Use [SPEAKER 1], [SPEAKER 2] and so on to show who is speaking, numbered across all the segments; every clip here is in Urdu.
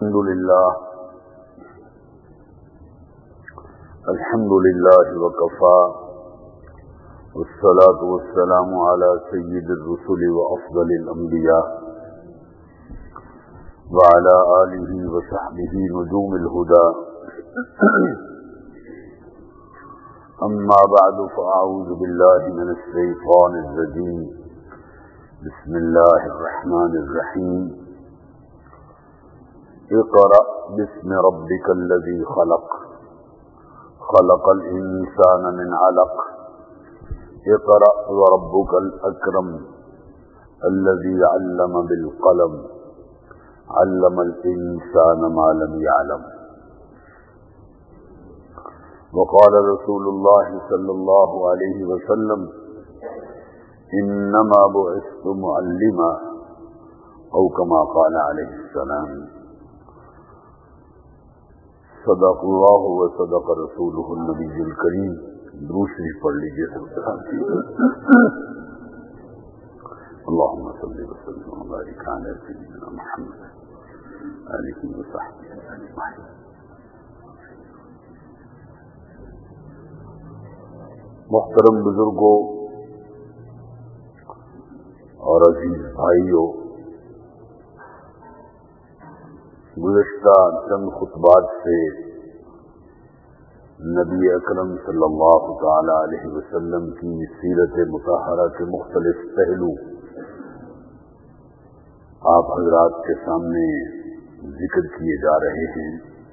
[SPEAKER 1] الحمد لله وكفى والصلاة والسلام على سيد الرسل وأفضل الأنبياء وعلى آله وصحبه نجوم الهدى أما بعد فأعوذ بالله من الشيطان الرجيم بسم الله الرحمن الرحيم اقرأ باسم ربك الذي خلق خلق الإنسان من علق اقرأ وربك الأكرم الذي علم بالقلم علم الإنسان ما لم يعلم وقال رسول الله صلى الله عليه وسلم إنما بعثت معلما أو كما قال عليه السلام صدق اللہ و صدق رسولہ النبی الکریم. درود شریف پڑھ لیجیے سب سے. اللہم صلی وسلم وبارک علی سیدنا محمد آلہ وصحبہ اجمعین. محترم بزرگوں اور عزیز بھائیوں، گزشتہ چند خطبات سے نبی اکرم صلی اللہ تعالی علیہ وسلم کی سیرت مطہرہ کے مختلف پہلو آپ حضرات کے سامنے ذکر کیے جا رہے ہیں.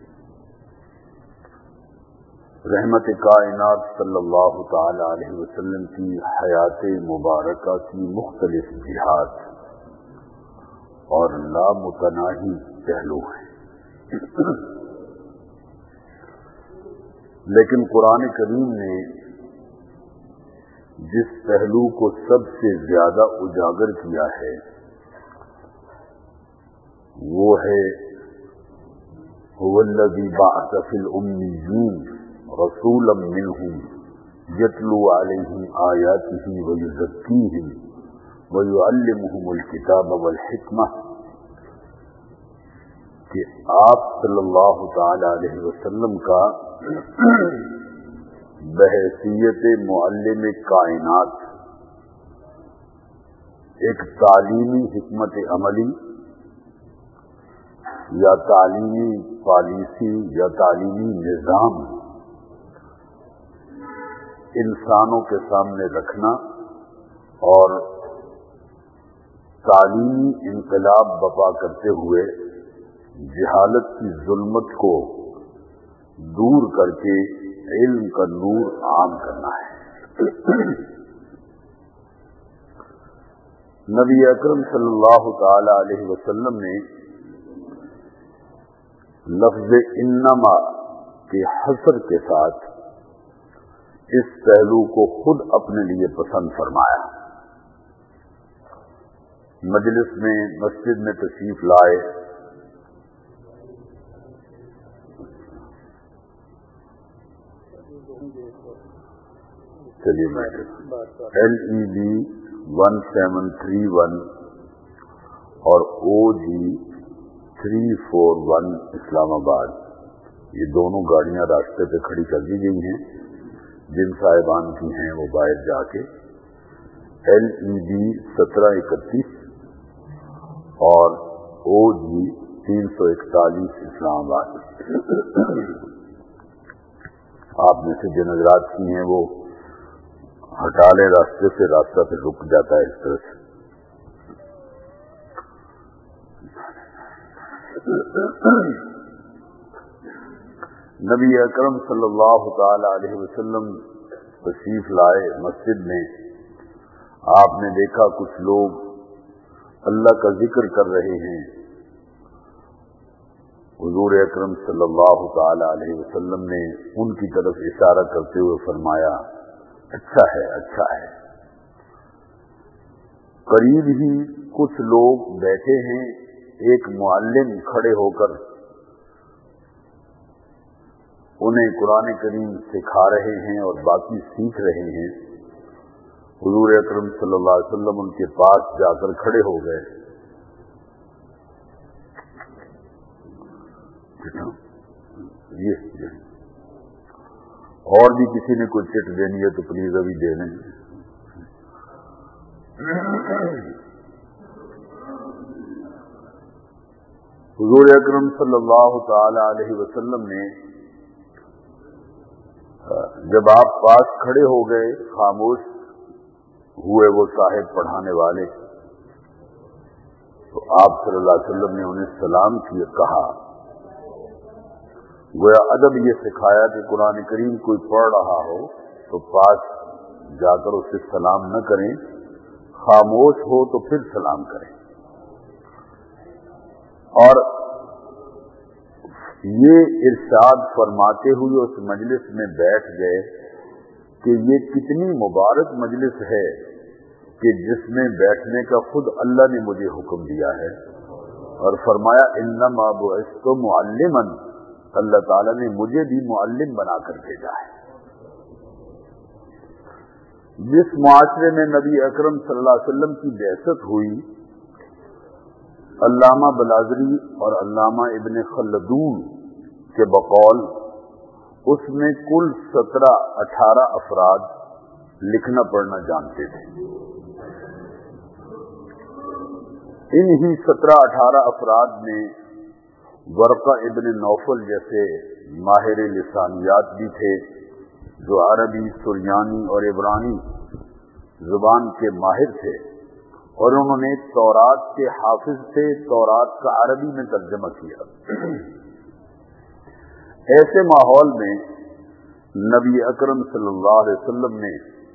[SPEAKER 1] رحمت کائنات صلی اللہ تعالی علیہ وسلم کی حیات مبارکہ کی مختلف جہات اور لامتناہی پہلو ہیں. لیکن قرآن کریم نے جس پہلو کو سب سے زیادہ اجاگر کیا ہے وہ ہے هو الذی بعث فی الامیین رسولا منہم یتلو علیہم آیاتہ ویزکیہم ویعلمہم الکتاب والحکمہ، کہ آپ صلی اللہ تعالی علیہ وسلم کا بحیثیت معلم کائنات ایک تعلیمی حکمت عملی یا تعلیمی پالیسی یا تعلیمی نظام انسانوں کے سامنے رکھنا اور تعلیمی انقلاب برپا کرتے ہوئے جہالت کی ظلمت کو دور کر کے علم کا نور عام کرنا ہے. نبی اکرم صلی اللہ تعالی علیہ وسلم نے لفظ انما کے حصر کے ساتھ اس پہلو کو خود اپنے لیے پسند فرمایا. مجلس میں مسجد میں تشریف لائے LED 1731 اور OG 341 اسلام آباد، یہ دونوں گاڑیاں راستے پہ کھڑی کر دی گئی ہیں. جن صاحبان کی ہیں وہ باہر جا کے LED 1731 اور OG 341 اسلام آباد. آپ میں سے جن حضرات کی ہیں وہ ہٹا لیں راستے سے، راستہ پھر رک جاتا ہے اس طرح سے. نبی اکرم صلی اللہ تعالی علیہ وسلم تشریف لائے مسجد میں. آپ نے دیکھا کچھ لوگ اللہ کا ذکر کر رہے ہیں. حضور اکرم صلی اللہ تعالی علیہ وسلم نے ان کی طرف اشارہ کرتے ہوئے فرمایا اچھا ہے اچھا ہے. قریب ہی کچھ لوگ بیٹھے ہیں، ایک معلم کھڑے ہو کر انہیں قرآن کریم سکھا رہے ہیں اور باقی سیکھ رہے ہیں. حضور اکرم صلی اللہ علیہ وسلم ان کے پاس جا کر کھڑے ہو گئے. یہ اور بھی کسی نے کوئی چٹ دینی ہے تو پلیز ابھی دے دیں. حضور اکرم صلی اللہ تعالی علیہ وسلم نے جب آپ پاس کھڑے ہو گئے، خاموش ہوئے وہ صاحب پڑھانے والے، تو آپ صلی اللہ علیہ وسلم نے انہیں سلام کیے، کہا گویا ادب یہ سکھایا کہ قرآن کریم کوئی پڑھ رہا ہو تو پاس جا کر اسے سلام نہ کریں، خاموش ہو تو پھر سلام کریں. اور یہ ارشاد فرماتے ہوئے اس مجلس میں بیٹھ گئے کہ یہ کتنی مبارک مجلس ہے کہ جس میں بیٹھنے کا خود اللہ نے مجھے حکم دیا ہے، اور فرمایا انما بعثت معلما، اللہ تعالیٰ نے مجھے بھی معلم بنا کر بھیجا ہے. جس معاشرے میں نبی اکرم صلی اللہ علیہ وسلم کی بعثت ہوئی، علامہ بلازری اور علامہ ابن خلدون کے بقول اس میں کل 17-18 افراد لکھنا پڑھنا جانتے تھے. انہی 17-18 افراد میں ورقہ ابن نوفل جیسے ماہر لسانیات بھی تھے، جو عربی، سریانی اور عبرانی زبان کے ماہر تھے، اور انہوں نے تورات کے حافظ تھے، تورات کا عربی میں ترجمہ کیا. ایسے ماحول میں نبی اکرم صلی اللہ علیہ وسلم نے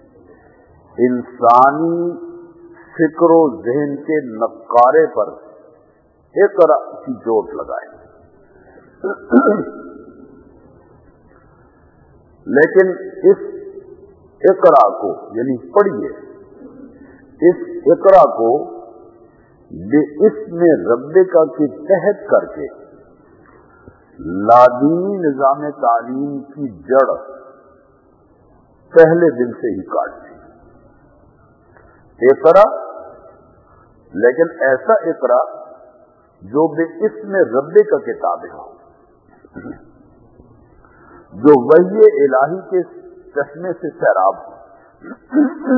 [SPEAKER 1] انسانی فکر و ذہن کے نقارے پر اقرا کی چوٹ لگائی. لیکن اس اقرا کو، یعنی پڑھیے، اس اقرا کو بے اسم ربک کے تحت کر کے لادینی نظام تعلیم کی جڑ پہلے دن سے ہی کاٹ دی. اقرا، لیکن ایسا اقرا جو بے اسم ربک کے تابع ہو، جو وحی الہی کے چشمے سے سیراب ہو.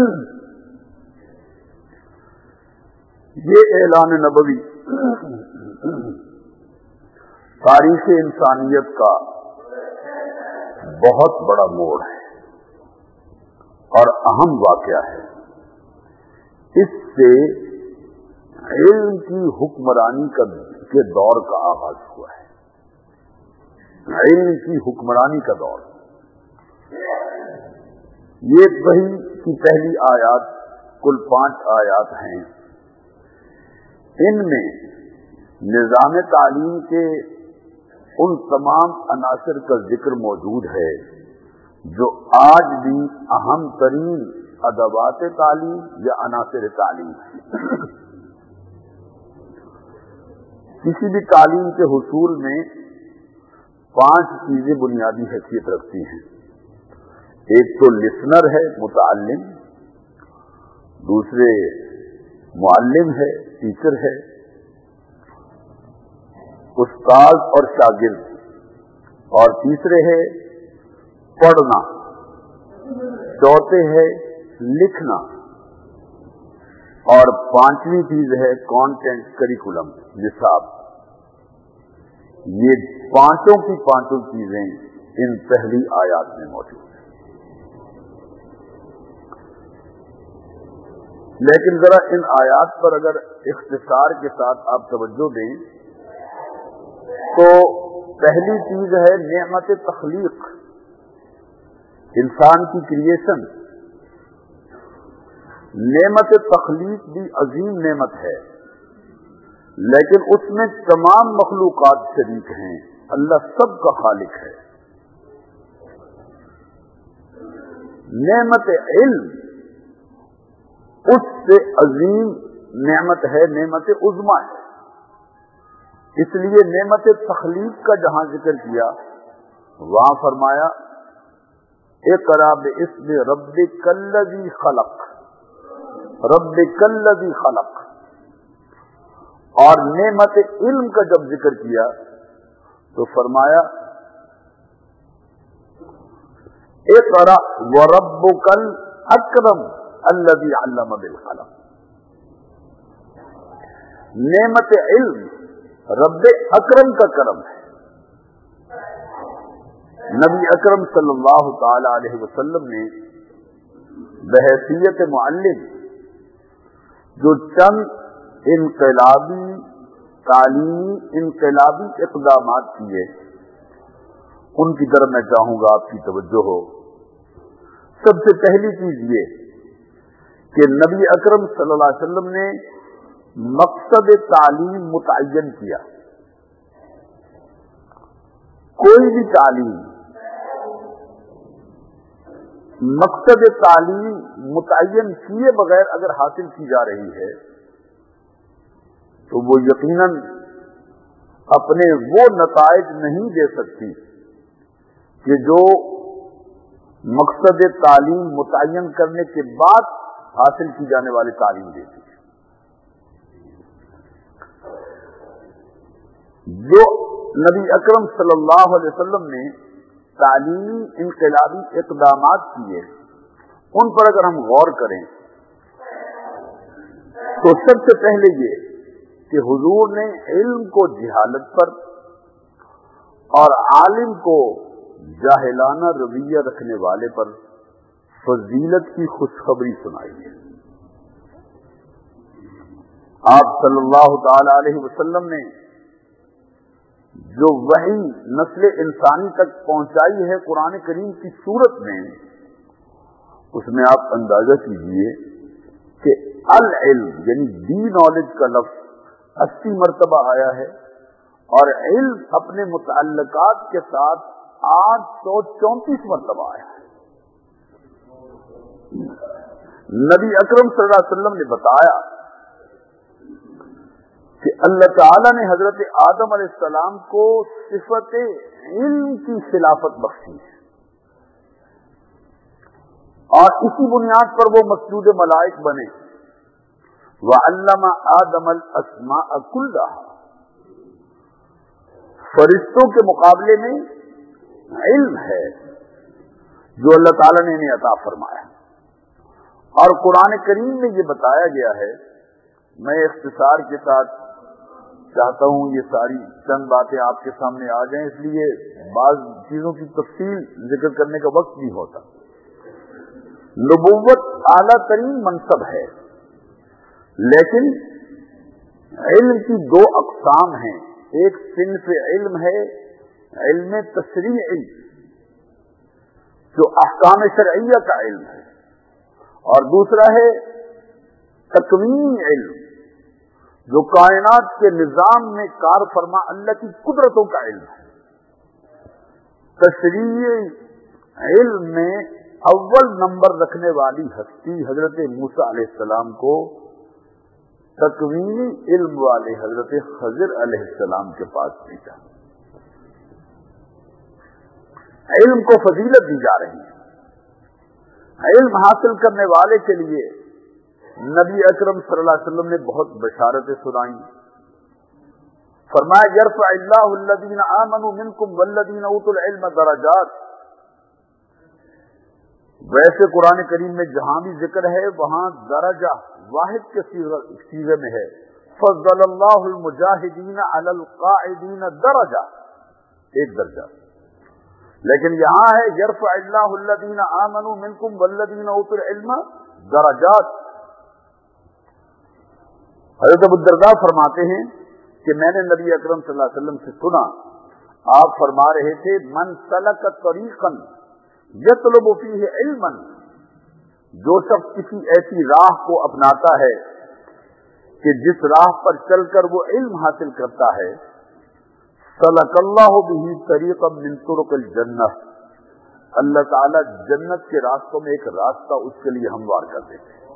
[SPEAKER 1] یہ اعلان نبوی تاریخ انسانیت کا بہت بڑا موڑ ہے اور اہم واقعہ ہے. اس سے علم کی حکمرانی کے دور کا آغاز ہوا ہے. علم کی حکمرانی کا دور. یہ وحی کی پہلی آیات، کل 5 آیات ہیں. ان میں نظام تعلیم کے ان تمام عناصر کا ذکر موجود ہے جو آج بھی اہم ترین ادوات تعلیم یا عناصر تعلیم ہیں. کسی بھی تعلیم کے حصول میں 5 چیزیں بنیادی حیثیت رکھتی ہیں. ایک تو لسنر ہے، متعلم. دوسرے معلم ہے، ٹیچر ہے. استاد اور شاگرد. اور تیسرے ہے پڑھنا. چوتھے ہے لکھنا. اور 5ویں چیز ہے کانٹینٹ، کریکولم، نصاب. یہ پانچوں کی پانچوں چیزیں ان پہلی آیات میں موجود ہیں. لیکن ذرا ان آیات پر اگر اختصار کے ساتھ آپ توجہ دیں تو پہلی چیز ہے نعمت تخلیق، انسان کی کریشن. نعمت تخلیق بھی عظیم نعمت ہے، لیکن اس میں تمام مخلوقات شریک ہیں. اللہ سب کا خالق ہے. نعمت علم اس سے عظیم نعمت ہے، نعمت عظمی ہے. اس لیے نعمت تخلیق کا جہاں ذکر کیا وہاں فرمایا اقرأ باسم ربک الذی خلق، ربک الذی خلق. اور نعمت علم کا جب ذکر کیا تو فرمایا اقرأ وربک الاکرم الذی علم بالقلم. نعمت علم رب اکرم کا کرم ہے. نبی اکرم صلی اللہ تعالی علیہ وسلم نے بحیثیت معلم جو چند انقلابی تعلیمی انقلابی اقدامات کیے ان کی طرف میں چاہوں گا آپ کی توجہ ہو. سب سے پہلی چیز یہ کہ نبی اکرم صلی اللہ علیہ وسلم نے مقصد تعلیم متعین کیا. کوئی بھی تعلیم مقصد تعلیم متعین کیے بغیر اگر حاصل کی جا رہی ہے تو وہ یقیناً اپنے وہ نتائج نہیں دے سکتی کہ جو مقصد تعلیم متعین کرنے کے بعد حاصل کی جانے والی تعلیم دیتی ہے. جو نبی اکرم صلی اللہ علیہ وسلم نے تعلیمی انقلابی اقدامات کیے ان پر اگر ہم غور کریں تو سب سے پہلے یہ کہ حضور نے علم کو جہالت پر اور عالم کو جاہلانہ رویہ رکھنے والے پر فضیلت کی خوشخبری سنائی ہے. آپ صلی اللہ تعالی علیہ وسلم نے جو وحی نسل انسانی تک پہنچائی ہے قرآن کریم کی صورت میں, اس میں آپ اندازہ کیجئے کہ العلم یعنی دی نالج کا لفظ 80 مرتبہ آیا ہے اور علم اپنے متعلقات کے ساتھ 834 مرتبہ آیا ہے. نبی اکرم صلی اللہ علیہ وسلم نے بتایا کہ اللہ تعالیٰ نے حضرت آدم علیہ السلام کو صفت علم کی خلافت بخشی ہے اور اسی بنیاد پر وہ مسجود ملائک بنے. وَعَلَّمَ آدَمَ الْأَسْمَاءَ كُلَّهَا. فرشتوں کے مقابلے میں علم ہے جو اللہ تعالیٰ نے انہیں عطا فرمایا اور قرآن کریم میں یہ بتایا گیا ہے. میں اختصار کے ساتھ چاہتا ہوں یہ ساری چند باتیں آپ کے سامنے آ جائیں, اس لیے بعض چیزوں کی تفصیل ذکر کرنے کا وقت نہیں ہوتا. نبوت اعلیٰ ترین منصب ہے لیکن علم کی دو اقسام ہیں. ایک صنف علم ہے علم تشریعی جو احکام شرعیہ کا علم ہے اور دوسرا ہے تکوینی علم جو کائنات کے نظام میں کار فرما اللہ کی قدرتوں کا علم ہے. تشریعی علم میں اول نمبر رکھنے والی ہستی حضرت موسیٰ علیہ السلام کو تکوینی علم والے حضرت خضر علیہ السلام کے پاس بھیجا. علم کو فضیلت دی جا رہی ہے. علم حاصل کرنے والے کے لیے نبی اکرم صلی اللہ علیہ وسلم نے بہت بشارتیں سنائیں. فرمایا یرفع اللہ الذین آمنوا منکم والذین اوتوا العلم درجات. ویسے قرآن کریم میں جہاں بھی ذکر ہے وہاں درجہ واحد کے صیغے میں ہے. فضل اللہ المجاہدین علی القاعدین درجہ, ایک درجہ. لیکن یہاں ہے یرفع اللہ الذین آمنوا منکم والذین اوتوا العلم درجات. حضرت ابو الدرداء فرماتے ہیں کہ میں نے نبی اکرم صلی اللہ علیہ وسلم سے سنا, آپ فرما رہے تھے من سلک طریقا یطلب فیہ علما, جو شخص کسی ایسی راہ کو اپناتا ہے کہ جس راہ پر چل کر وہ علم حاصل کرتا ہے, سلک اللہ بہ طریقا من طرق الجنہ, اللہ تعالی جنت کے راستوں میں ایک راستہ اس کے لیے ہموار کر دیتے ہیں.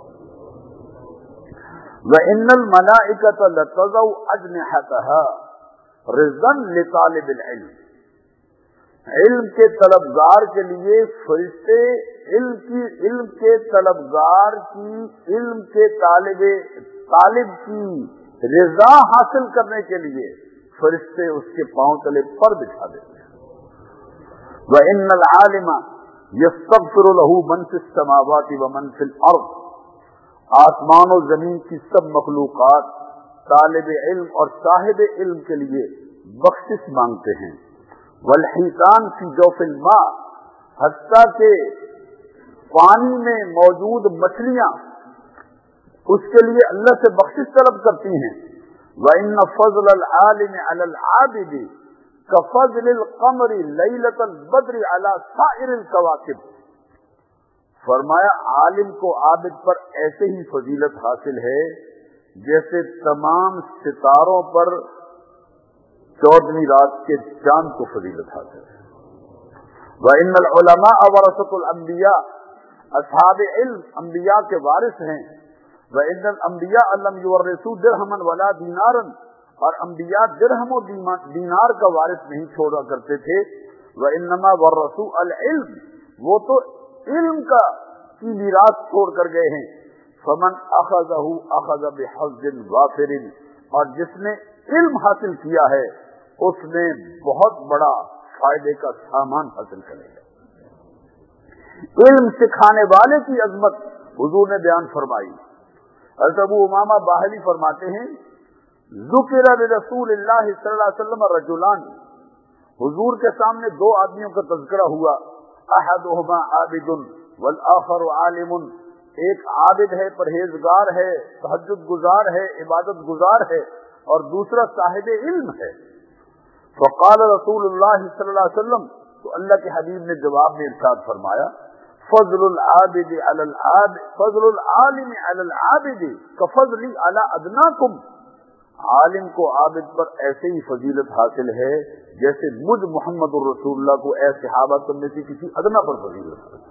[SPEAKER 1] وَإِنَّ الْمَلَائِكَةَ لَتَضَعُ أَجْنِحَتَهَا رِزْقًا لِطَالِبِ الْعِلْمِ. علم کے طلبگار کے لیے فرشتے علم کے طلبگار کی علم کے طالب کی رضا حاصل کرنے کے لیے فرشتے اس کے پاؤں تلے پر بچھا دیتے ہیں. وَإِنَّ الْعَالِمَ यस्तगफिरु लहू मन फिस समावाति व मन फिल अर्द, आसमान और जमीन की सब मखलूकात तालिब इल्म और साहिब इल्म के लिए बख्शिश मांगते हैं। वलहीतान फी जौफिल मा, हत्ता के पानी में मौजूद मछलियां उसके लिए अल्लाह से बख्शिश तलब करती हैं। व इन्न फज़ल अल आलिम अलल आबिदी कफ़ज़लिल क़मरी लैलतल बद्री अला साइरिल कवाकिब। फरमाया आलिम को आबिद पर ऐसे ही फजीलत हासिल है जैसे तमाम सितारों पर 14वीं रात के चांद को फजीलत हासिल है। व इन्नल उलमा वरसतुल अंबिया, असहाब इल्म अंबिया के वारिस हैं। व इन्नल अंबिया लम युवरिसू दिरहमन वला दीनारन, और अंबिया दिरहम और दीनार का वारिस नहीं छोड़ा करते थे। व इन्नमा वरसू अल इल्म, वो तो इल्म की मीरास छोड़ कर गए हैं। फमन अखज़हु अखज़ बिहज़्ज़िन वाफिरिन, और जिसने इल्म हासिल किया है उसने बहुत बड़ा फायदे का सामान हासिल करेगा। इल्म सिखाने वाले की अजमत हुजूर ने बयान फरमाई। हज़रत अबू उमामा बाहली फरमाते हैं, ज़ुकिरा लिरसूलिल्लाह सल्लल्लाहु अलैहि वसल्लम रजुलान, हुजूर के सामने दो आदमियों का तज़किरा हुआ। अहदुहुमा आबिदुन वल आखर आलिमुन, एक आबिद है, परहेजगार है, तहज्जुद गुजार है, इबादत गुजार है, और दूसरा साहिब इल्म है। फ़क़ाल रसूलुल्लाह सल्लल्लाहु अलैहि वसल्लम, तो अल्लाह के हबीब ने जवाब में इरशाद फरमाया, फज़लुल आबिद अलल आबिद फज़लुल आलिम अलल आबिद कफ़ज़ली अला अदनाकुम, आलिम को आबिद पर ऐसे ही फजीलत हासिल है जैसे मुझ मुहम्मदुर रसूलुल्लाह को ऐ सहाबा तुम में से किसी अदना पर फजीलत है।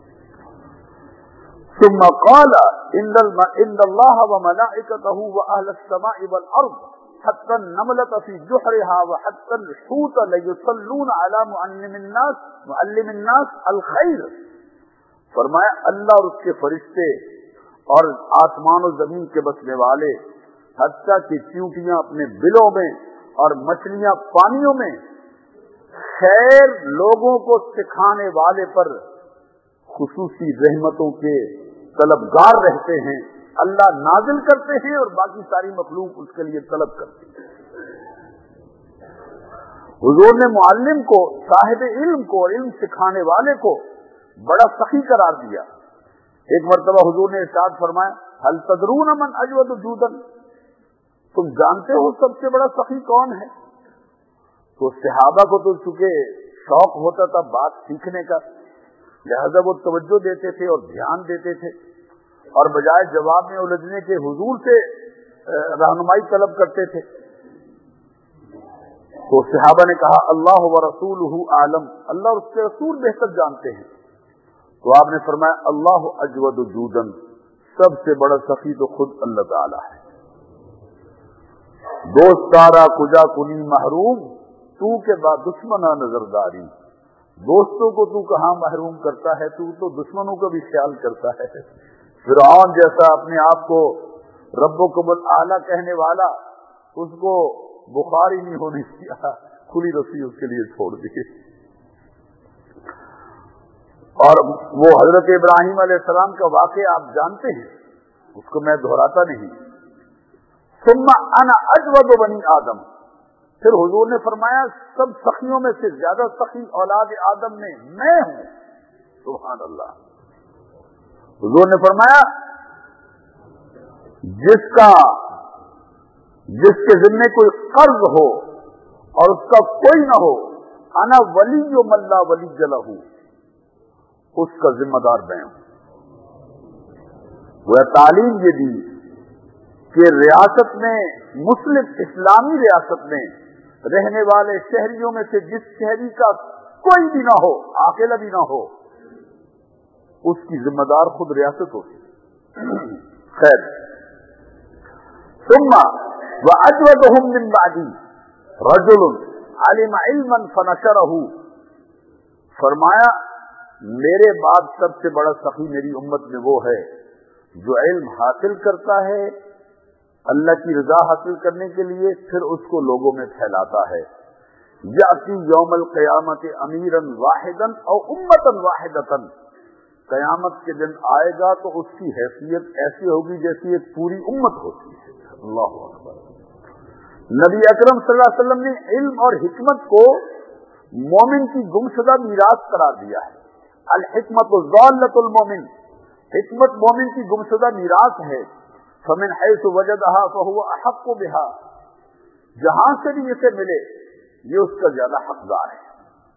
[SPEAKER 1] सुम्मा क़ाला इन्नल्लाह व मलाइकतहु व अहलस समाइ वल अर्द हत्ता नमलत फी जुहरिहा व हत्ता अलहूत लयुसल्लून अला मुअल्लिमिन नास अल खैर। फरमाया अल्लाह और उसके फरिश्ते और आसमान और जमीन के बसने वाले, हत्ता की चींटियां अपने बिलों में और मछलियां पानियों में खैर लोगों को सिखाने वाले पर खुसूसी रहमतों के तलबगार रहते हैं। अल्लाह नाजिल करते हैं और बाकी सारी मखलूक उसके लिए तलब करती है। हुजूर ने मुअल्लिम को, साहिब इल्म को, इल्म सिखाने वाले को बड़ा सखी करार दिया। एक मर्तबा हुजूर ने इरशाद फरमाया, हल तदरून मन अजवद जूदन, तुम जानते हो सबसे बड़ा सखी कौन है? तो सहाबा को तो चूंकि शौक होता था बात सीखने का, लिहाजा वो तवज्जो देते थे और ध्यान देते थे, और बजाय जवाब में उलझने के हुजूर से रहनुमाई तलब करते थे। तो सहाबा ने कहा, अल्लाह व रसूलुहु आलम, अल्लाह और उसके रसूल बेहतर जानते हैं। तो आपने फरमाया, अल्लाह अजवद जूदन, सबसे बड़ा सखी तो खुद अल्लाह ताला है। दोस्तारा कुजा कुनी महरूम, तू के बाद दुश्मना नजरदारी, दोस्तों को तू कहां महरूम करता है, तू तो दुश्मनों का भी ख्याल करता है। फिरौन जैसा अपने आप को रब्बुकुमुल आला कहने वाला, उसको बुखार ही नहीं होने दिया, खुली रस्सी उसके लिए छोड़ दी। और वो हजरत इब्राहिम अलैहिस्सलाम का वाक़या आप जानते हैं, उसको मैं दोहराता नहीं। सुम्मा अना अजवद बनी आदम, फिर हुजूर ने फरमाया सब सखियों में से ज्यादा सखी औलाद आदम में मैं हूं। सुभान अल्लाह। हुजूर ने फरमाया जिसके जिम्मे कोई कर्ज हो और उसका कोई न हो, अना वली मल्ला वली जलहू, उसका जिम्मेदार मैं हूं। वह तालीम ये दी कि रियासत में, मुस्लिम इस्लामी रियासत में रहने वाले शहरियों में से जिस शहरी का कोई भी ना हो, अकेला भी ना हो, उसकी जिम्मेदार खुद रियासत होगी। खैर, सुम्मा व अजवदहुम मिन बादी रजुल अलिम इल्मन फनशरहु, फरमाया मेरे बाद सबसे बड़ा सखी मेरी उम्मत में वो है जो इल्म हासिल करता है अल्लाह की रजा हासिल करने के लिए, फिर उसको लोगों में फैलाता है। یاتی یوم القیامت امیرا واحدا او امتا واحدتا، قیامت کے دن آئے گا تو اس کی حیثیت ایسی ہوگی جیسی ایک پوری امت ہوتی ہے۔ اللہ اکبر۔ نبی اکرم صلی اللہ علیہ وسلم نے علم اور حکمت کو مومن کی گمشدہ میراث قرار دیا ہے۔ الحکمت ضالۃ المومن، حکمت مومن کی گمشدہ میراث ہے۔ فمن حیث وجدها فهو احق بها، جہاں سے بھی اسے ملے یہ اس کا زیادہ حقدار ہے۔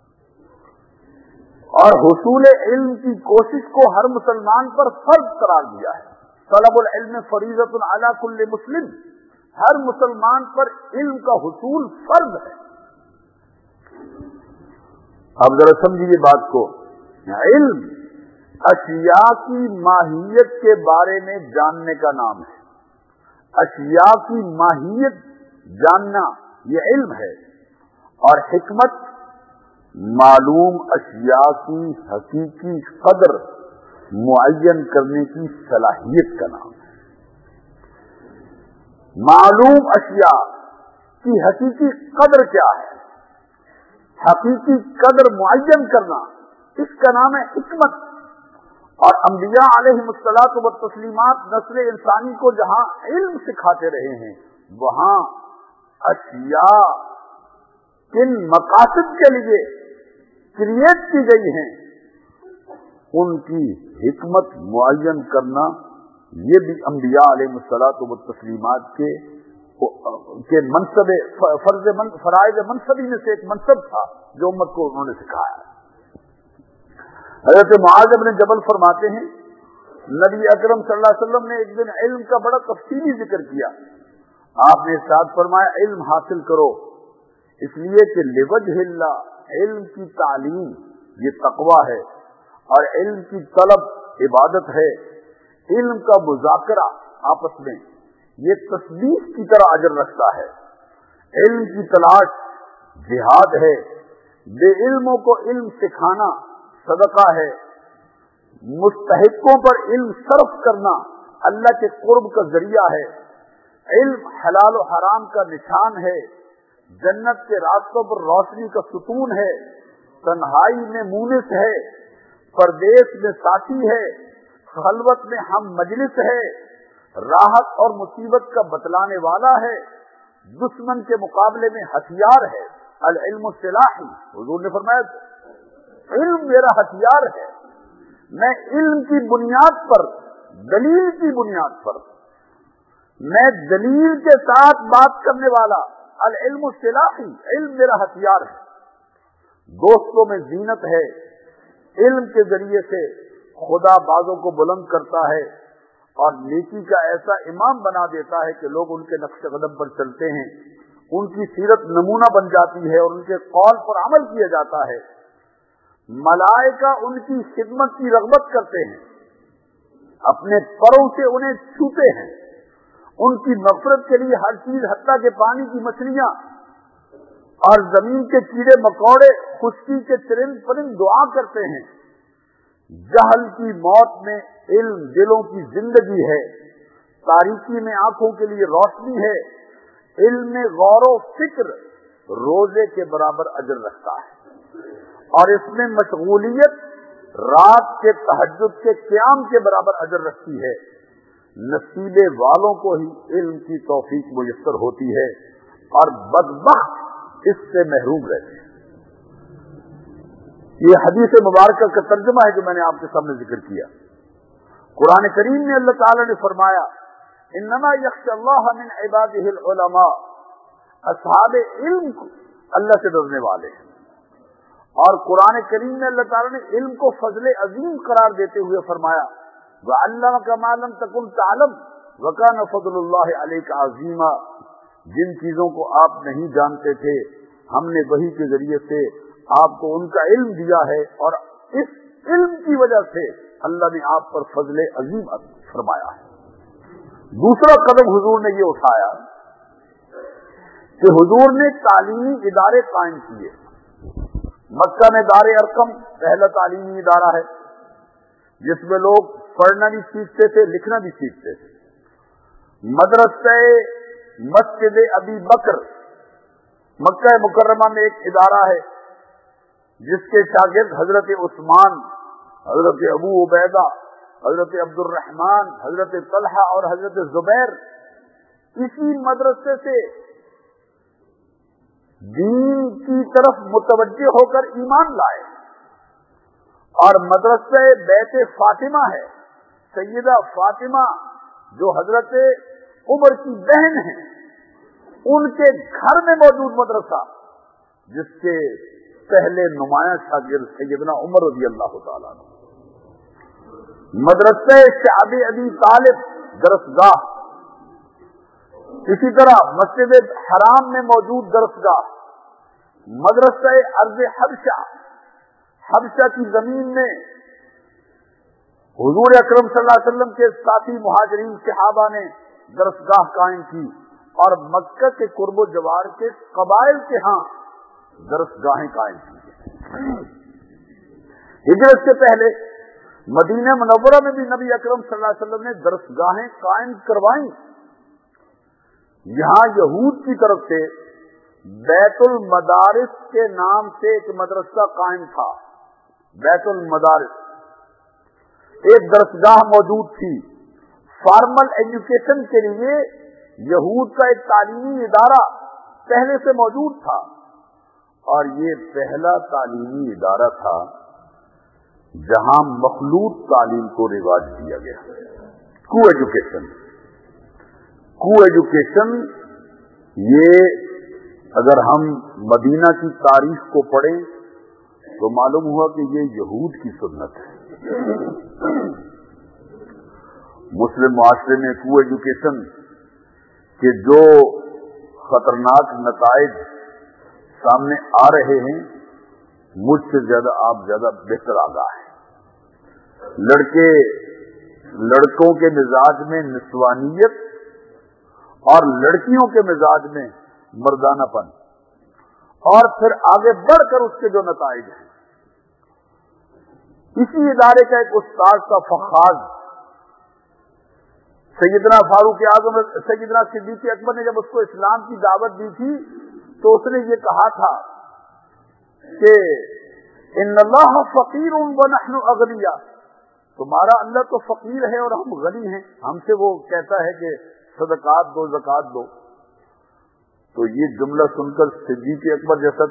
[SPEAKER 1] اور حصول علم کی کوشش کو ہر مسلمان پر فرض قرار دیا ہے۔ طلب العلم فریضۃ علی کل مسلم، ہر مسلمان پر علم کا حصول فرض ہے۔ اب ذرا سمجھیے بات کو، علم اشیاء کی ماہیت کے بارے میں جاننے کا نام ہے۔ اشیاء کی ماہیت جاننا یہ علم ہے، اور حکمت معلوم اشیاء کی حقیقی قدر معین کرنے کی صلاحیت کا نام ہے۔ معلوم اشیاء کی حقیقی قدر کیا ہے، حقیقی قدر معین کرنا، اس کا نام ہے حکمت۔ اور انبیاء علیہم الصلاۃ والتسلیمات نسل انسانی کو جہاں علم سکھاتے رہے ہیں، وہاں اشیاء کن مقاصد کے لیے کریٹ کی گئی ہیں ان کی حکمت معین کرنا، یہ بھی انبیاء علیہم الصلاۃ والتسلیمات کے منصب فرائض منصبی میں سے ایک منصب تھا جو امت کو انہوں نے سکھایا۔ حضرت معاذ بن جبل فرماتے ہیں، نبی اکرم صلی اللہ علیہ وسلم نے ایک دن علم کا بڑا تفصیلی ذکر کیا۔ آپ نے ارشاد فرمایا علم حاصل کرو، اس لیے کہ لوجہ اللہ، علم کی تعلیم یہ تقویٰ ہے، اور علم کی طلب عبادت ہے۔ علم کا مذاکرہ آپس میں یہ تسبیح کی طرح اجر رکھتا ہے۔ علم کی تلاش جہاد ہے، بے علموں کو علم سکھانا صدقہ ہے، مستحقوں پر علم صرف کرنا اللہ کے قرب کا ذریعہ ہے۔ علم حلال و حرام کا نشان ہے، جنت کے راستوں پر روشنی کا ستون ہے، تنہائی میں مونس ہے، پردیس میں ساتھی ہے، خلوت میں ہم مجلس ہے، راحت اور مصیبت کا بتلانے والا ہے، دشمن کے مقابلے میں ہتھیار ہے۔ العلم سلاحی، حضور نے فرمایا علم میرا ہتھیار ہے، میں علم کی بنیاد پر، دلیل کی بنیاد پر، میں دلیل کے ساتھ بات کرنے والا، العلم سلاحی، علم میرا ہتھیار ہے۔ دوستوں میں زینت ہے، علم کے ذریعے سے خدا بازوں کو بلند کرتا ہے اور نیکی کا ایسا امام بنا دیتا ہے کہ لوگ ان کے نقش قدم پر چلتے ہیں، ان کی سیرت نمونہ بن جاتی ہے اور ان کے قول پر عمل کیا جاتا ہے۔ ملائکہ ان کی خدمت کی رغبت کرتے ہیں، اپنے پروں سے انہیں چھوتے ہیں، ان کی مغفرت کے لیے ہر چیز حتیٰ کہ پانی کی مچھلیاں اور زمین کے کیڑے مکوڑے، خشکی کے چرند پرند دعا کرتے ہیں۔ جہل کی موت میں علم دلوں کی زندگی ہے، تاریکی میں آنکھوں کے لیے روشنی ہے۔ علم میں غور و فکر روزے کے برابر اجر رکھتا ہے، اور اس میں مشغولیت رات کے تہجد کے قیام کے برابر اجر رکھتی ہے۔ نصیبے والوں کو ہی علم کی توفیق میسر ہوتی ہے، اور بدبخت اس سے محروم رہتے ہیں۔ یہ حدیث مبارکہ کا ترجمہ ہے جو میں نے آپ کے سامنے ذکر کیا۔ قرآن کریم میں اللہ تعالی نے فرمایا انما یخشی اللہ من عبادہ العلماء، اصحاب علم کو اللہ سے ڈرنے والے ہیں۔ اور قرآن کریم میں اللہ تعالی نے علم کو فضل عظیم قرار دیتے ہوئے فرمایا وَعَلَّمَكَ مَا لَمْ تَكُنْ تَعْلَمْ وَكَانَ فَضْلُ اللَّهِ عَلَيْكَ عَظِيمًا، جن چیزوں کو آپ نہیں جانتے تھے ہم نے وحی کے ذریعے سے آپ کو ان کا علم دیا ہے، اور اس علم کی وجہ سے اللہ نے آپ پر فضل عظیم فرمایا ہے۔ دوسرا قدم حضور نے یہ اٹھایا کہ حضور نے تعلیمی ادارے قائم کیے۔ مکہ میں دار ارقم پہلا تعلیمی ادارہ ہے جس میں لوگ پڑھنا بھی سیکھتے تھے، لکھنا بھی سیکھتے تھے۔ مدرسہ مسجد ابی بکر مکہ مکرمہ میں ایک ادارہ ہے جس کے شاگرد حضرت عثمان، حضرت ابو عبیدہ، حضرت عبد الرحمن، حضرت طلحہ اور حضرت زبیر اسی مدرسے سے دین کی طرف متوجہ ہو کر ایمان لائے، اور مدرسہ بیت فاطمہ ہے، سیدہ فاطمہ جو حضرت عمر کی بہن ہیں، ان کے گھر میں موجود مدرسہ، جس کے پہلے نمایاں شاگرد سیدنا عمر رضی اللہ تعالیٰ عنہ، مدرسہ شعب ابی طالب درسگاہ، اسی طرح مسجد حرام میں موجود درسگاہ، مدرسہ ارض حبشہ، حبشہ کی زمین میں حضور اکرم صلی اللہ علیہ وسلم کے ساتھی مہاجرین صحابہ نے درسگاہ قائم کی، اور مکہ کے قرب و جوار کے قبائل کے ہاں درسگاہیں قائم کی۔ ہجرت سے پہلے مدینہ منورہ میں بھی نبی اکرم صلی اللہ علیہ وسلم نے درسگاہیں قائم کروائیں۔ یہاں یہود کی طرف سے بیت المدارس کے نام سے ایک مدرسہ قائم تھا، بیت المدارس ایک درسگاہ موجود تھی، فارمل ایجوکیشن کے لیے یہود کا ایک تعلیمی ادارہ پہلے سے موجود تھا، اور یہ پہلا تعلیمی ادارہ تھا جہاں مخلوط تعلیم کو رواج دیا گیا، کو ایجوکیشن۔ کو ایجوکیشن یہ اگر ہم مدینہ کی تاریخ کو پڑھیں تو معلوم ہوا کہ یہ یہود کی سنت ہے۔ مسلم معاشرے میں کو ایجوکیشن کے جو خطرناک نتائج سامنے آ رہے ہیں، مجھ سے زیادہ آپ زیادہ بہتر آگاہ ہیں۔ لڑکوں کے مزاج میں نسوانیت اور لڑکیوں کے مزاج میں مردانہ پن، اور پھر آگے بڑھ کر اس کے جو نتائج ہیں۔ اسی ادارے کا ایک استاد کا فخاز سیدنا فاروق اعظم سیدنا صدیق اکبر نے جب اس کو اسلام کی دعوت دی تھی تو اس نے یہ کہا تھا کہ ان اللہ فقیر ونحن اغنیاء، تمہارا اللہ تو فقیر ہے اور ہم غنی ہیں، ہم سے وہ کہتا ہے کہ صدقات دو، زکات دو۔ تو یہ جملہ سن کر صدیق اکبر جیسا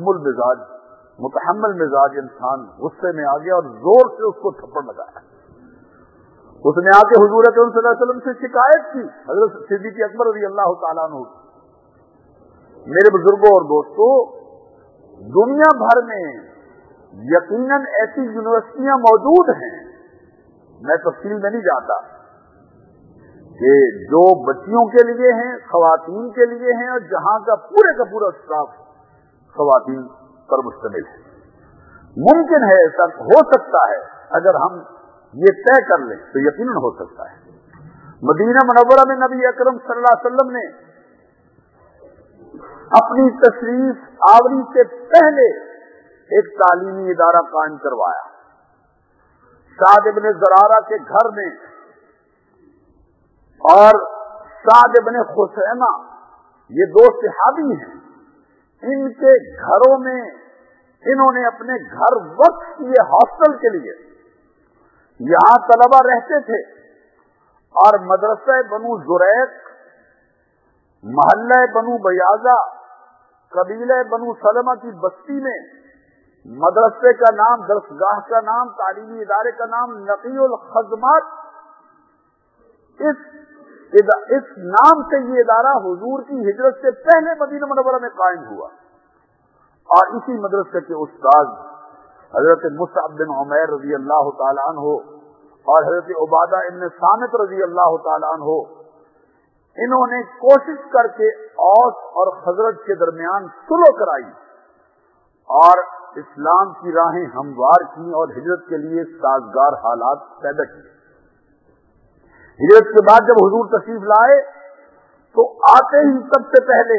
[SPEAKER 1] متحمل مزاج انسان غصے میں آ گیا اور زور سے اس کو تھپڑ لگایا۔ اس نے آ کے حضور اکرم صلی اللہ علیہ وسلم سے شکایت کی، حضرت صدیق اکبر رضی اللہ تعالیٰ عنہ۔ میرے بزرگوں اور دوستوں، دنیا بھر میں یقیناً ایسی یونیورسٹیاں موجود ہیں، میں تفصیل میں نہیں جاتا، کہ جو بچیوں کے لیے ہیں، خواتین کے لیے ہیں، اور جہاں کا پورا اسٹاف خواتین پر مشتمل ہے۔ ممکن ہے، ایسا ہو سکتا ہے، اگر ہم یہ طے کر لیں تو یقیناً ہو سکتا ہے۔ مدینہ منورہ میں نبی اکرم صلی اللہ علیہ وسلم نے اپنی تشریف آوری سے پہلے ایک تعلیمی ادارہ قائم کروایا، سعد ابن زرارہ کے گھر میں، اور سعد ابن خثیمہ یہ دو صحابی ہیں، ان کے گھروں میں انہوں نے اپنے گھر وقف کیے ہاسٹل کے لیے، یہاں طلبہ رہتے تھے، اور مدرسہ بنو زریق، محلہ بنو بیاضہ، قبیلہ بنو سلمہ کی بستی میں مدرسے کا نام، درسگاہ کا نام، تعلیمی ادارے کا نام نقی الخدمات، اس نام سے یہ ادارہ حضور کی ہجرت سے پہلے مدینہ منورہ میں قائم ہوا، اور اسی مدرسے کے استاد حضرت مصعب بن عمیر رضی اللہ تعالی عنہ اور حضرت عبادہ ابن صامت رضی اللہ تعالی عنہ، انہوں نے کوشش کر کے اوس اور خزرج کے درمیان صلح کرائی اور اسلام کی راہیں ہموار کی اور ہجرت کے لیے سازگار حالات پیدا کیے۔ ہجرت کے بعد جب حضور تشریف لائے تو آتے ہی سب سے پہلے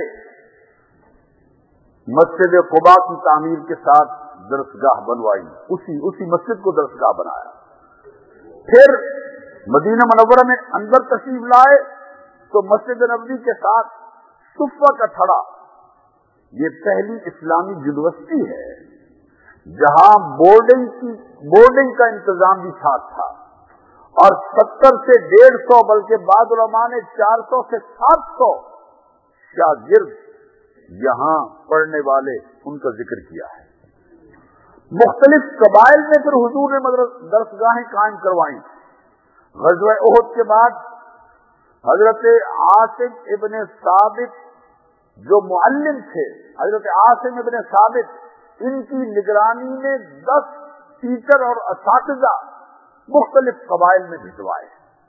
[SPEAKER 1] مسجد قباء کی تعمیر کے ساتھ درسگاہ بنوائی، اسی مسجد کو درسگاہ بنایا۔ پھر مدینہ منورہ میں اندر تشریف لائے تو مسجد نبوی کے ساتھ صفہ کا تھڑا، یہ پہلی اسلامی یونیورسٹی ہے جہاں بورڈنگ کا انتظام بھی ساتھ تھا، اور 70 سے 150 بلکہ بعض علماء نے 400 سے 700 شاگرد یہاں پڑھنے والے ان کا ذکر کیا ہے۔ مختلف قبائل میں پھر حضور نے درسگاہیں قائم کروائیں۔ غزوہ احد کے بعد حضرت عاصم ابن ثابت جو معلم تھے، حضرت عاصم ابن ثابت، ان کی نگرانی میں 10 ٹیچر اور اساتذہ مختلف قبائل میں بھجوائے۔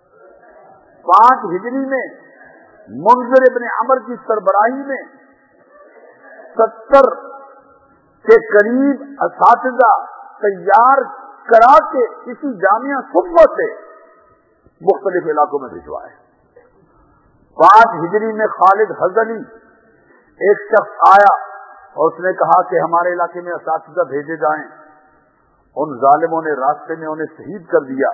[SPEAKER 1] 5 ہجری میں منذر ابن عمر کی سربراہی میں 70 کے قریب اساتذہ تیار کرا کے اسی جامعہ صبح سے مختلف علاقوں میں بھجوائے۔ 5 ہجری میں خالد حزنی ایک شخص آیا اور اس نے کہا کہ ہمارے علاقے میں اساتذہ بھیجے جائیں۔ ان ظالموں نے راستے میں انہیں شہید کر دیا۔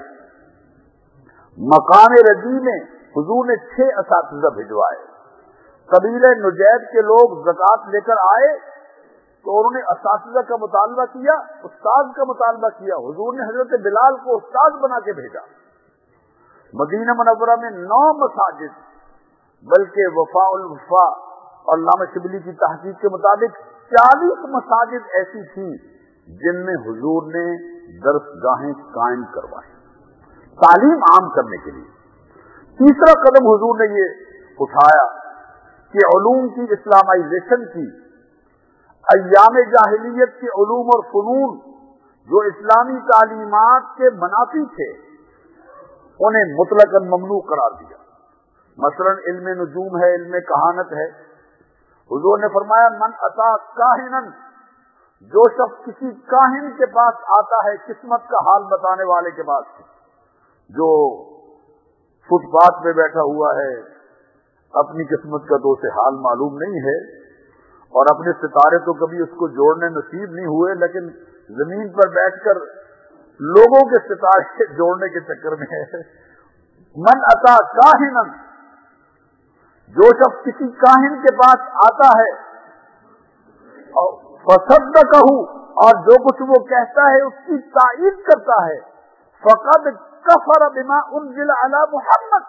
[SPEAKER 1] مقام رجی میں حضور نے 6 اساتذہ بھجوائے۔ قبیلہ نجید کے لوگ زکوٰۃ لے کر آئے تو انہوں نے اساتذہ کا مطالبہ کیا، استاد کا مطالبہ کیا۔ حضور نے حضرت بلال کو استاد بنا کے بھیجا۔ مدینہ منورہ میں 9 مساجد، بلکہ وفاء الوفا اور علامہ شبلی کی تحقیق کے مطابق 40 مساجد ایسی تھیں جن میں حضور نے درسگاہیں قائم کروائی تعلیم عام کرنے کے لیے۔ تیسرا قدم حضور نے یہ اٹھایا کہ علوم کی اسلامائزیشن کی۔ ایام جاہلیت کے علوم اور فنون جو اسلامی تعلیمات کے منافی تھے انہیں مطلقاً ممنوع قرار دیا۔ مثلا علم نجوم ہے، علم کہانت ہے۔ حضور نے فرمایا من اتا کاہنن، جو شخص کسی کاہن کے پاس آتا ہے، قسمت کا حال بتانے والے کے پاس، جو فٹ پاتھ پہ بیٹھا ہوا ہے، اپنی قسمت کا تو اسے حال معلوم نہیں ہے، اور اپنے ستارے تو کبھی اس کو جوڑنے نصیب نہیں ہوئے، لیکن زمین پر بیٹھ کر لوگوں کے ستارے جوڑنے کے چکر میں ہے۔ من اتا کاہنن، جو شخص کسی کاہن کے پاس آتا ہے اور فصدقہ، اور جو کچھ وہ کہتا ہے اس کی تائید کرتا ہے، فقد کفر بما انزل علی محمد،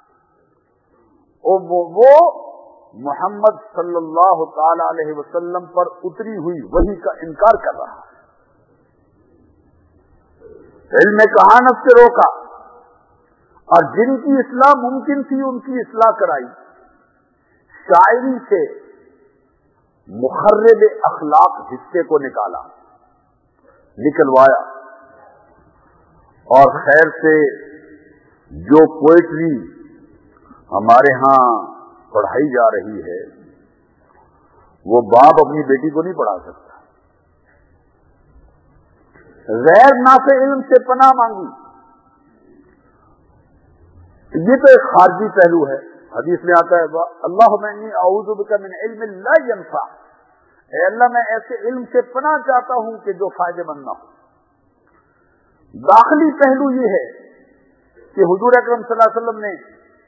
[SPEAKER 1] وہ محمد صلی اللہ تعالی علیہ وسلم پر اتری ہوئی وحی کا انکار کر رہا ہے۔ علم کہانت سے روکا، اور جن کی اصلاح ممکن تھی ان کی اصلاح کرائی۔ شاعری سے مخرب اخلاق حصے کو نکلوایا، اور خیر سے جو پوئٹری ہمارے ہاں پڑھائی جا رہی ہے وہ باپ اپنی بیٹی کو نہیں پڑھا سکتا۔ غیر نافع علم سے پناہ مانگی، یہ تو ایک خارجی پہلو ہے۔ حدیث میں آتا ہے اللہم انی اعوذ بک من علم لا ینفع، اے اللہ میں ایسے علم سے پناہ چاہتا ہوں کہ جو فائدے مند نہ ہو۔ داخلی پہلو یہ ہے کہ حضور اکرم صلی اللہ علیہ وسلم نے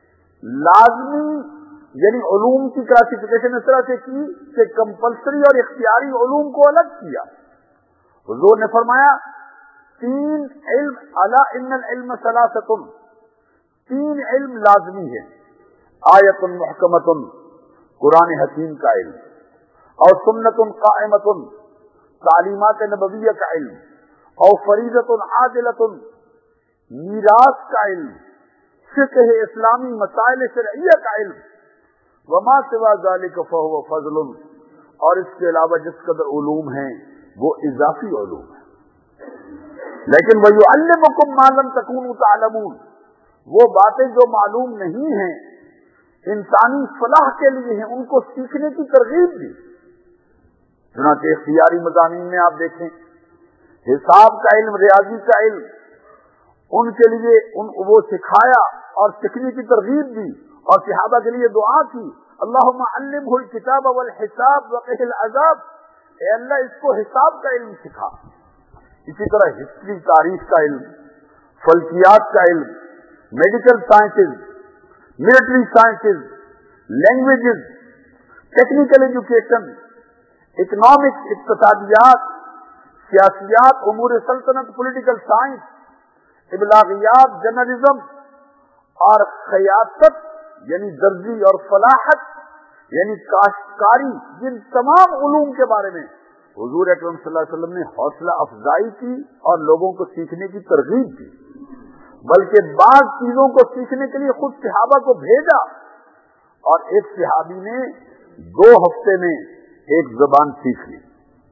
[SPEAKER 1] لازمی یعنی علوم کی کلاسیفیکیشن اس طرح سے کی کہ کمپلسری اور اختیاری علوم کو الگ کیا۔ حضور نے فرمایا 3 علم الا ان العلم ثلاثۃ، 3 علم لازمی ہے، آیت محکمۃ، قرآن حکیم کا علم، اور سنت قائمۃ، تعلیمات نبویہ کا علم، اور فریضۃ عادلۃ، میراث کا علم، فقہ اسلامی مسائل شرعیہ کا علم، وما سوا ذلک فهو فضل، اور اس کے علاوہ جس قدر علوم ہیں وہ اضافی علوم ہیں۔ لیکن وَيُعَلِّمُكُم مَّا لَمْ تَكُونُوا تَعْلَمُونَ، وہ باتیں جو معلوم نہیں ہیں انسانی فلاح کے لیے ہیں، ان کو سیکھنے کی ترغیب دی۔ چنانچہ اختیاری مضامین میں آپ دیکھیں حساب کا علم، ریاضی کا علم، ان کے لیے وہ سکھایا اور سیکھنے کی ترغیب دی، اور صحابہ کے لیے دعا کی اللہم علمہ الکتاب والحساب وقہ العذاب، اے اللہ اس کو حساب کا علم سکھا۔ اسی طرح ہسٹری، تاریخ کا علم، فلکیات کا علم، medical sciences, military sciences, languages, technical education, economics, इक्तिसादियात, सियासियात, उमूर सल्तनत, पॉलिटिकल साइंस, इबलागियात, जर्नलिज्म और खयासत यानी दर्जी और फलाहत यानी काश्तकारी, जिन तमाम उलूम के बारे में हुजूर अकरम सल्लल्लाहु अलैहि वसल्लम ने हौसला अफजाई की और लोगों को सीखने की तरगीब दी, बल्कि बाज़ चीजों को सीखने के लिए खुद सहाबा को भेजा। और एक सहाबी ने 2 हफ्ते में एक जबान सीख ली।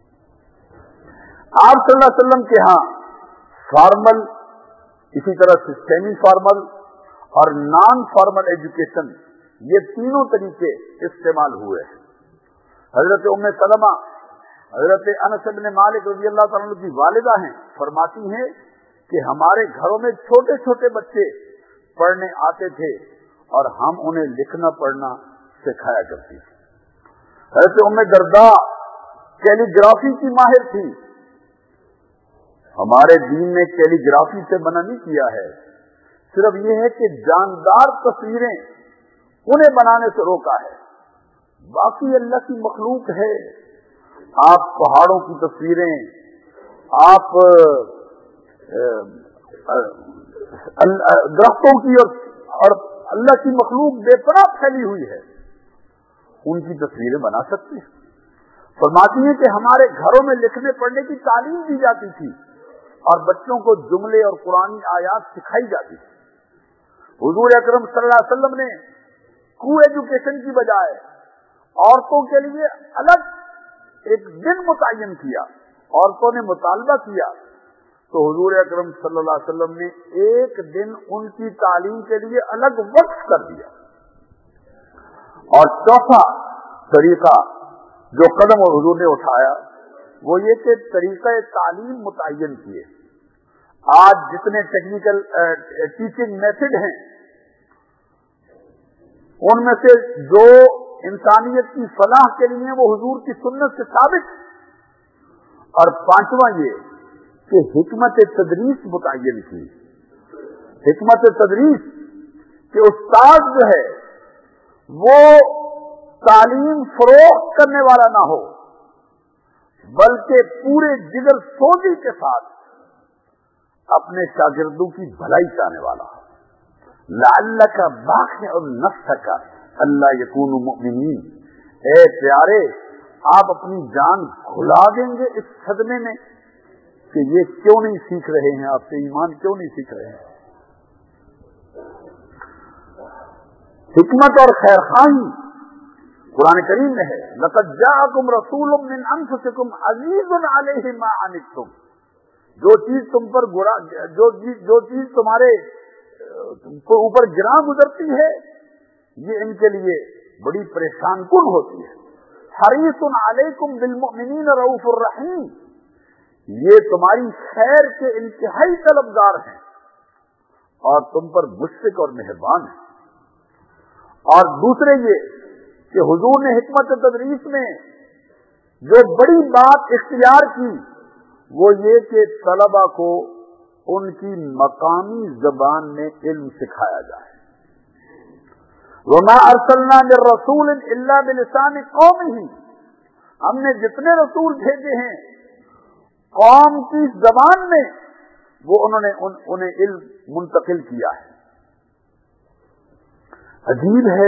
[SPEAKER 1] आप सल्लल्लाहु अलैहि वसल्लम के यहाँ फॉर्मल, इसी तरह से सेमी फॉर्मल और नॉन फॉर्मल एजुकेशन, ये तीनों तरीके इस्तेमाल हुए हैं। हजरत उम्मे सलमा, हजरत अनस इब्न मालिक रज़ियल्लाहु तआला अन्हु की वालिदा हैं, फरमाती हैं कि हमारे घरों में छोटे छोटे बच्चे पढ़ने आते थे और हम उन्हें लिखना पढ़ना सिखाया करती थी। हजरत उम्मे दर्दा कैलीग्राफी की माहिर थी। हमारे दीन ने कैलीग्राफी से मना नहीं किया है, सिर्फ ये है कि जानदार तस्वीरें उन्हें बनाने से रोका है। बाकी अल्लाह की मखलूक है। आप पहाड़ों की तस्वीरें, आप दरख्तों की और अल्लाह की मखलूक बेपनाह फैली हुई है, उनकी तस्वीरें बना सकते हैं। फरमाती है कि हमारे घरों में लिखने पढ़ने की तालीम दी जाती थी और बच्चों को जुमले और कुरानी आयात सिखाई जाती थी। हुजूर अकरम सल्लल्लाहु अलैहि वसल्लम ने को एजुकेशन की बजाय औरतों के लिए अलग एक दिन मुतय्यन किया, औरतों ने मुतालबा किया, तो हुजूर अकरम सल्लल्लाहु अलैहि वसल्लम ने एक दिन उनकी तालीम के लिए अलग वक्त कर दिया। और चौथा तरीका जो कदम हुजूर ने उठाया वो ये कि तरीका तालीम मुतय्यन किए। आज जितने टेक्निकल टीचिंग मेथड हैं, उनमें से जो इंसानियत की फलाह के लिए वो हुजूर की सुन्नत से साबित। और पांचवा ये कि हिकमत तदरीस मुतय्यन की। हिकमत तदरीस कि उस्ताद जो है वो तालीम फरोख्त करने वाला ना हो, बल्कि पूरे जिगर सोजी के साथ अपने शागिर्दों की भलाई चाहने वाला हो। लअल्लका बाखिउन नफ्सका अल्ला यकूनु मुमिनीन। ए प्यारे, आप अपनी जान खुला देंगे इस सदमे में कि ये क्यों नहीं सीख रहे हैं, आपसे ईमान क्यों नहीं सीख रहे हैं। हिकमत और खैरखाही कुरान करीम में है, लक़द जाअकुम रसूलुम मिन अनफुसिकुम अज़ीज़ुन अलैहि मा अनित्तुम। जो चीज तुम पर जो चीज तुम्हारे ऊपर गिरा गुजरती है, ये इनके लिए बड़ी परेशान कुन होती है। हरीसुन अलैकुम बिल मुमिनीन रऊफुर रहीम। ये तुम्हारी खैर के इंतहाई तलबगार हैं और तुम पर मुशफिक और मेहरबान है। और दूसरे ये कि हुजूर ने हिकमत तदरीस में जो बड़ी बात इख्तियार की वो ये कि तलबा को उनकी मकामी जबान में इल्म सिखाया जाए। वमा अरसलना मिर रसूलिन इल्ला बिलिसानि कौमिही। हमने जितने रसूल भेजे हैं कौम की जबान में वो उन्होंने उन्हें इल्म मुंतकिल किया है। अजीब है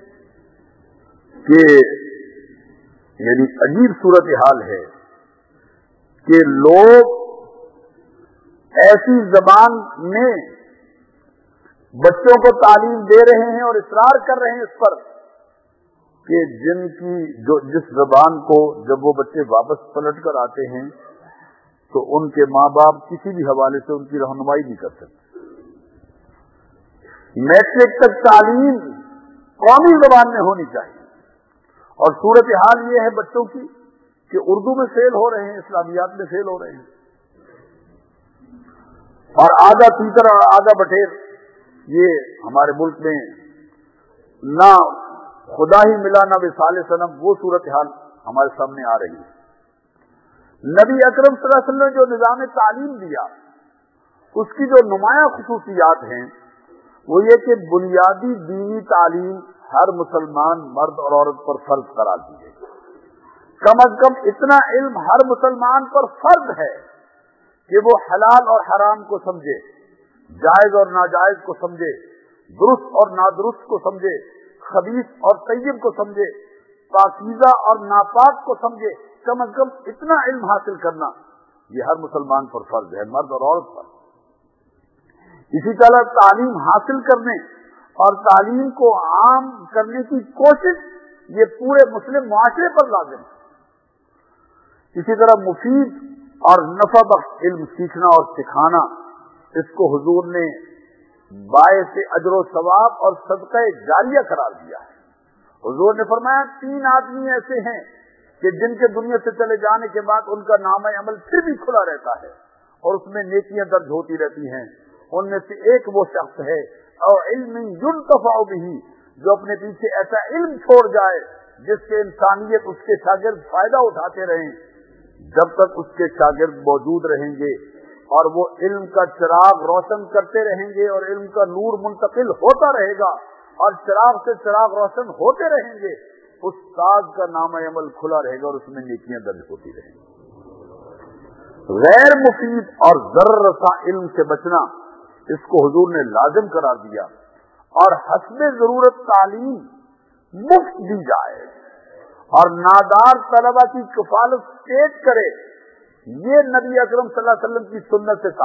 [SPEAKER 1] कि यानी अजीब सूरत हाल है कि लोग ऐसी जबान में बच्चों को तालीम दे रहे हैं और इसरार कर रहे हैं इस पर कि जिस जबान को जब वो बच्चे वापस पलट कर आते हैं तो उनके माँ बाप किसी भी हवाले से उनकी रहनुमाई नहीं कर सकते। मैट्रिक तक तालीम कौमी जबान में होनी चाहिए। और सूरत हाल ये है बच्चों की कि उर्दू में फेल हो रहे हैं, इस्लामियात में फेल हो रहे हैं, और आधा तीतर और आधा बटेर। ये हमारे मुल्क में ना खुदा ही मिला ना विसाल सनम, वो सूरत हाल हमारे सामने आ रही है। नबी अकरम सल्लल्लाहु अलैहि वसल्लम ने जो निजाम तालीम दिया उसकी जो नुमाया खुसूसियात हैं वो ये कि बुनियादी दीनी तालीम हर मुसलमान मर्द और औरत पर फर्ज करार दी गई। कम अज कम इतना इल्म हर मुसलमान पर फर्ज है कि वो हलाल और हराम को समझे, जायज और नाजायज को समझे, दुरुस्त और नादुरुस्त को समझे, खबीस और तय्यब को समझे, पाकीज़ा और नापाक को समझे। कम अज कम इतना इल्म हासिल करना ये हर मुसलमान पर फर्ज है, मर्द और औरत पर। इसी तरह तालीम हासिल करने और तालीम को आम करने की कोशिश ये पूरे मुस्लिम मुआशरे पर लाजिम है। इसी तरह मुफीद और नफा बख्श इल्म सीखना और सिखाना, इसको हुजूर ने बायसे अजर सवाब और सदका जारिया करार दिया है। हुजूर ने फरमाया 3 आदमी ऐसे हैं कि जिनके दुनिया से चले जाने के बाद उनका नाम अमल फिर भी खुला रहता है और उसमें नेकियां दर्ज होती रहती हैं। उनमें से एक वो शख्स है और इल्म युंतफा बिही, जो अपने पीछे ऐसा इल्म छोड़ जाए जिससे इंसानियत उसके शागिर्द फायदा उठाते रहें। जब तक उसके शागिर्द मौजूद रहेंगे और वो इल्म का चिराग रोशन करते रहेंगे और इल्म का नूर मुंतकिल होता रहेगा और चिराग से चिराग रोशन होते रहेंगे, उस्ताद का नाम अमल खुला रहेगा और उसमें नेकियां दर्ज होती रहेंगी। गैर मुफीद और ज़र्र सा इल्म से बचना, इसको हुजूर ने लाजिम करार दिया और हस्बे जरूरत तालीम मुफ्त दी जाए और नादार तलबा की किफालत स्टेट करे, ये नबी अकरम सल्लल्लाहु अलैहि वसल्लम की सुन्नत से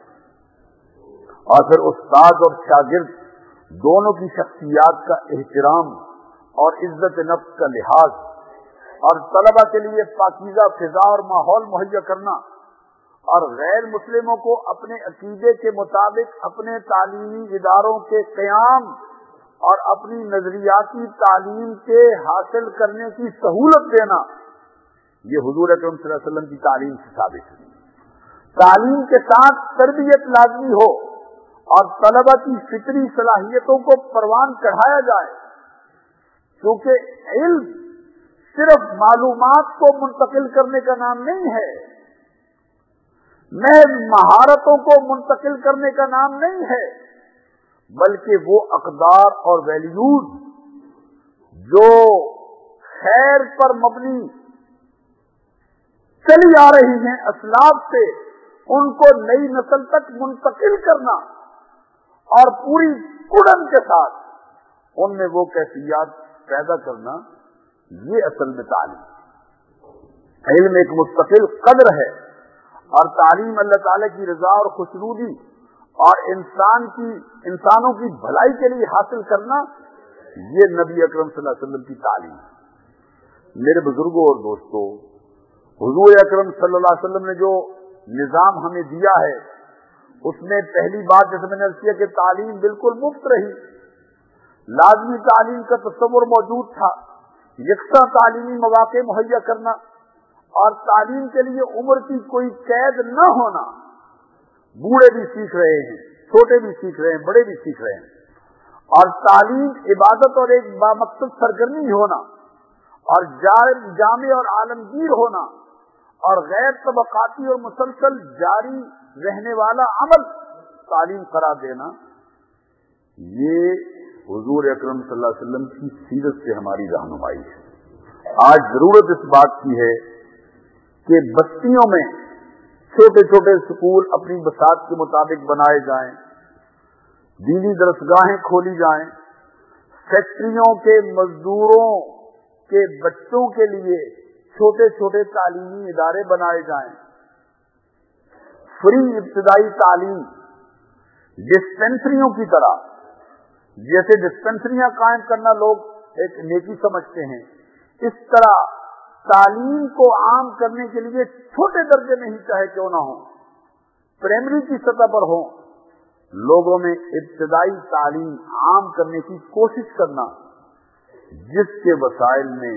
[SPEAKER 1] साबित। और फिर उस्ताद और शागिर्द दोनों की शख्सियात का एहतराम और इज्जत नफ्स का लिहाज और तलबा के लिए पाकीज़ा फिजा और माहौल मुहैया करना और गैर मुस्लिमों को अपने अकीदे के मुताबिक अपने तालीमी इदारों के क़याम और अपनी नजरियाती तालीम के हासिल करने की सहूलत देना, ये हुजूर अकरम सल्लल्लाहु अलैहि वसल्लम की तालीम से साबित है। तालीम के साथ तरबियत लाज़मी हो और तलबा की फितरी सलाहियतों को परवान चढ़ाया जाए, क्योंकि इल्म सिर्फ मालूमात को मुंतकिल करने का नाम नहीं है, महज महारतों को मुंतकिल करने का नाम नहीं है, बल्कि वो अक़दार और वैल्यूज जो खैर पर मबनी चली आ रही हैं असलाफ से, उनको नई नस्ल तक मुंतकिल करना और पूरी कुड़न के साथ उनमें वो कैफियत पैदा करना, ये असल में तालीम। इल्म एक मुस्तकिल कद्र है और तालीम अल्लाह ताला की रजा और खुशनूदी और इंसानों की भलाई के लिए हासिल करना, ये नबी अकरम सल्लल्लाहु अलैहि वसल्लम की तालीम है। मेरे बुजुर्गों और दोस्तों, हुजूर अकरम सल्लल्लाहु अलैहि वसल्लम ने जो निजाम हमें दिया है, उसमें पहली बात जैसे मैंने अर्ज़ किया कि तालीम बिल्कुल मुफ्त रही। लाजमी तालीम का तस्वुर मौजूद था, यकसा तालीमी मौके मुहैया करना और तालीम के लिए उम्र की कोई कैद न होना। बूढ़े भी सीख रहे हैं, छोटे भी सीख रहे हैं, बड़े भी सीख रहे हैं। और तालीम इबादत और एक बामकसद सरगर्मी होना और जामे और आलमगीर होना और गैर तबकाती और मुसलसल जारी रहने वाला अमल तालीम करार देना, ये हुजूर अकरम सल्लल्लाहु अलैहि वसल्लम की सीरत से हमारी रहनुमाई है। आज जरूरत इस बात की है कि बस्तियों में छोटे छोटे स्कूल अपनी बसात के मुताबिक बनाए जाएं, दीनी दरसगाहें खोली जाएं, फैक्ट्रियों के मजदूरों के बच्चों के लिए छोटे छोटे तालीमी इदारे बनाए जाएं, फ्री इब्तिदाई तालीम डिस्पेंसरियों की तरह, जैसे डिस्पेंसरियां कायम करना लोग एक नेकी समझते हैं, इस तरह तालीम को आम करने के लिए छोटे दर्जे में ही चाहे क्यों ना हो, प्राइमरी की सतह पर हो, लोगों में इब्तिदाई तालीम आम करने की कोशिश करना, जिसके वसाइल में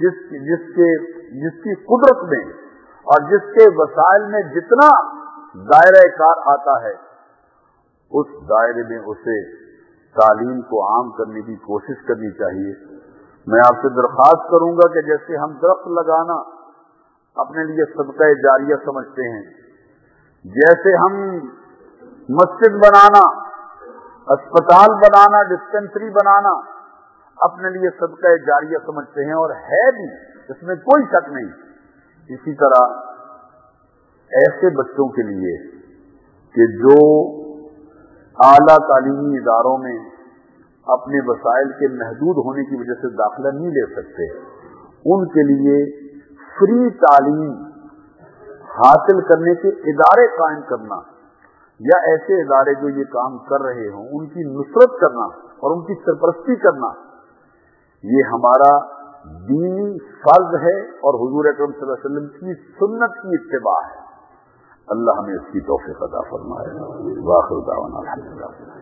[SPEAKER 1] जिसकी कुदरत में और जिसके वसाइल में जितना दायरा कार आता है, उस दायरे में उसे तालीम को आम करने की कोशिश करनी चाहिए। मैं आपसे दरख्वास्त करूंगा कि जैसे हम दरख्त लगाना अपने लिए सदका जारिया समझते हैं, जैसे हम मस्जिद बनाना, अस्पताल बनाना, डिस्पेंसरी बनाना اپنے لیے صدقہ جاریہ سمجھتے ہیں، اور ہے بھی، اس میں کوئی شک نہیں۔ اسی طرح ایسے بچوں کے لیے کہ جو اعلیٰ تعلیمی اداروں میں اپنے وسائل کے محدود ہونے کی وجہ سے داخلہ نہیں لے سکتے، ان کے لیے فری تعلیم حاصل کرنے کے ادارے قائم کرنا، یا ایسے ادارے جو یہ کام کر رہے ہوں ان کی نصرت کرنا اور ان کی سرپرستی کرنا، یہ ہمارا دینی فرض ہے اور حضور اکرم صلی اللہ علیہ وسلم کی سنت کی اتباع ہے۔ اللہ ہمیں اس کی توفیق عطا فرمائے۔ وآخر دعوانا الحمدللہ۔